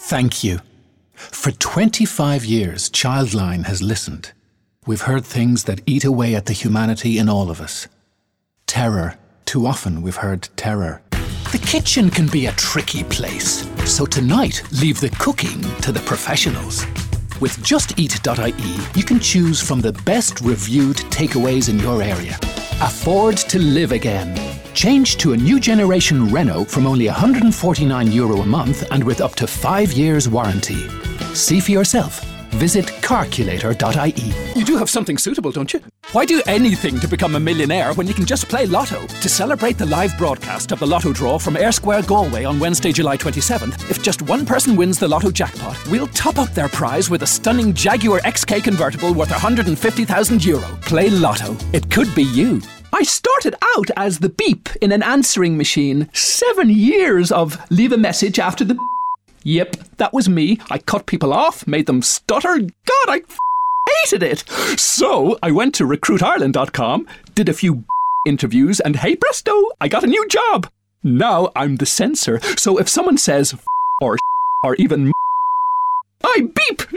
Thank you. For 25 years, Childline has listened. We've heard things that eat away at the humanity in all of us. Terror. Too often we've heard terror. The kitchen can be a tricky place, so tonight leave the cooking to the professionals. With JustEat.ie, you can choose from the best reviewed takeaways in your area. Afford to live again. Change to a new generation Renault from only €149 a month and with up to 5 years warranty. See for yourself. Visit Carculator.ie. You do have something suitable, don't you? Why do anything to become a millionaire when you can just play Lotto? To celebrate the live broadcast of the Lotto draw from Ayr Square, Galway on Wednesday, July 27th, if just one person wins the Lotto jackpot, we'll top up their prize with a stunning Jaguar XK convertible worth €150,000. Play Lotto. It could be you. I started out as the beep in an answering machine. 7 years of leave a message after the... Yep, that was me. I cut people off, made them stutter. God, I hated it. So I went to recruitireland.com, did a few interviews, and hey presto, I got a new job. Now I'm the censor. So if someone says or even I beep.